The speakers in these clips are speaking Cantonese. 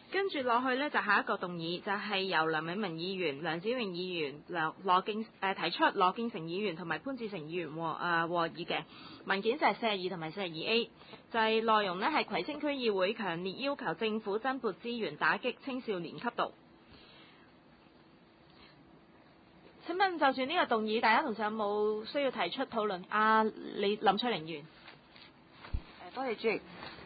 跟住落去呢，就下一個動議，就係由梁美文議員、梁子穎議員、提出羅敬成議員同埋潘志成議員和議嘅文件就係42同埋42A，就係內容呢係葵青區議會強烈要求政府增撥資源打擊青少年吸毒。請問就住呢個動議，大家同事有冇需要提出討論？林翠玲議員。 多謝主席。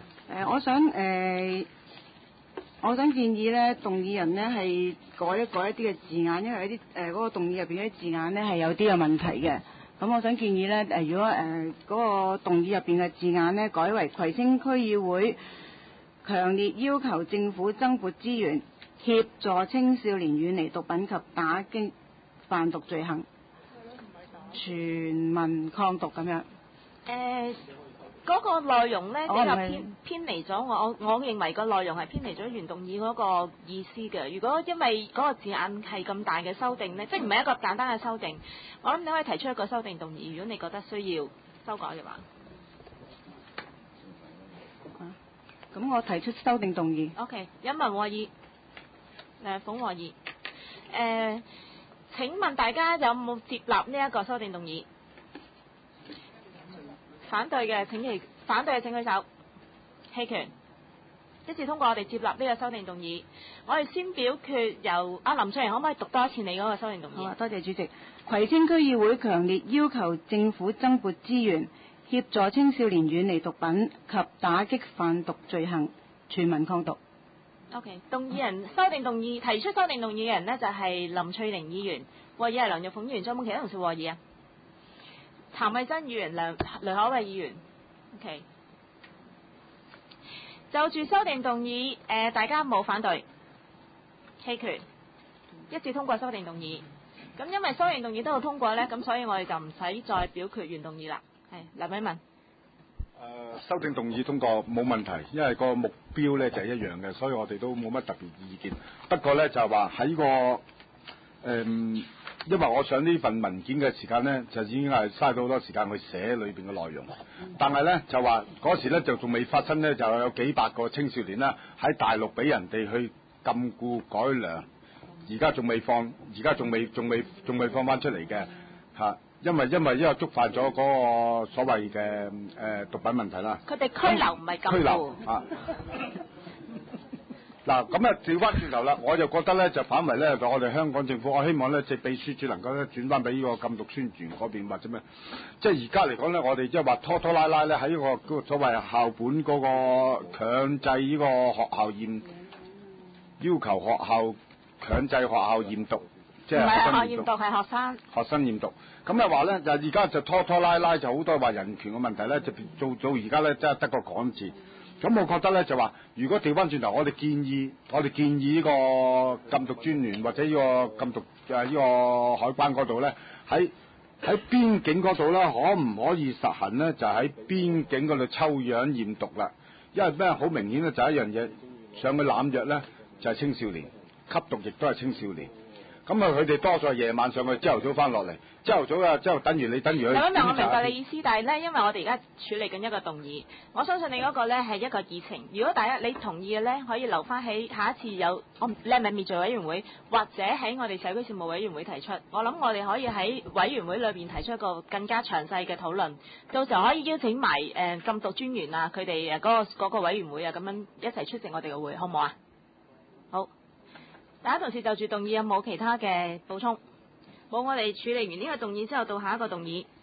我想建議咧，動議人呢係改一啲嘅字眼，因為一啲嗰個動議入邊啲字眼呢係有啲嘅問題嘅。咁我想建議呢，如果嗰個動議入邊嘅字眼呢，改為葵青區議會強烈要求政府增撥資源，協助青少年遠離毒品及打擊販毒罪行，全民抗毒咁樣。 嗰個內容呢，比較偏離咗我認為個內容係偏離咗原動議嗰個意思嘅。如果因為嗰個字眼係咁大嘅修訂呢，即係唔係一個簡單嘅修訂，我諗你可以提出一個修訂動議，如果你覺得需要修改嘅話。 咁我提出修訂動議。 OK， 有文和議，馮和議。請問大家有冇接納呢一個修訂動議？反對嘅請舉手。棄權。一致通過，我哋接納呢個修訂動議。我哋先表決由林翠玲，可唔可以讀多一次你嗰個修訂動議？ 好啊，多謝主席。葵青區議會強烈要求政府增撥資源，協助青少年遠離毒品及打擊販毒罪行，全民抗毒。 OK， 動議人修訂動議提出修訂動議嘅人呢，就係林翠玲議員，和議係梁玉鳳議員，仲有冇其他同事和議啊？譚慧珍議員、雷可慧議員 ，OK。就住修訂動議，大家冇反對，棄權，一致通過修訂動議。咁因為修訂動議都有通過呢，咁所以我哋就唔使再表決原動議啦。係梁美文。 修訂動議通過冇問題，因為個目標呢就係一樣嘅，所以我哋都冇乜特別意見。不過呢，就係話喺個因為我上呢份文件嘅時間呢，就已經係嘥咗好多時間去寫裏邊嘅內容。但係呢，就話嗰時呢，就仲未發生呢，就有幾百個青少年啦喺大陸俾人哋去禁錮改良，而家仲未放，而家仲未放翻出嚟嘅嚇。因為觸犯咗嗰個所謂嘅毒品問題啦。 佢哋拘留唔係禁錮。拘留啊！ 嗱，咁啊調翻轉頭啦，我就覺得咧就反為咧，我哋香港政府，我希望咧即係秘書處能夠咧轉翻俾呢個禁毒宣傳嗰邊或者咩，即係而家嚟講咧，我哋即係話拖拖拉拉咧喺呢個所謂校本嗰個強制呢個學校驗，要求學校強制學校驗毒，即係唔係學校驗毒係學生驗毒。咁啊話咧就而家就拖拖拉拉就好多話人權嘅問題咧，就做而家咧真係得個講字。咁我覺得咧就話，如果調翻轉頭，我哋建議呢個禁毒專員或者呢個禁毒呢個海關嗰度咧，喺邊境嗰度咧，可唔可以實行咧？就喺邊境嗰度抽樣驗毒啦。因為咩好明顯咧，就一樣嘢上去濫藥咧，就係青少年吸毒，亦都係青少年。咁啊，佢哋多數係夜晚上去，朝頭早翻落嚟。朝頭早啊，之後等於去。咁我明白你意思，但係咧，因為我哋而家處理緊一個動議，我相信你嗰個咧係一個議程。如果大家你同意嘅咧，可以留翻喺下一次你係咪滅罪委員會，或者喺我哋社區事務委員會提出。我諗我哋可以喺委員會裏邊提出一個更加詳細嘅討論，到時候可以邀請埋禁毒專員啊，佢哋嗰個委員會啊，咁樣一齊出席我哋嘅會，好唔好啊？好。大家同事就住動議有冇其他嘅補充？冇，我哋處理完呢個動議之後，到下一個動議。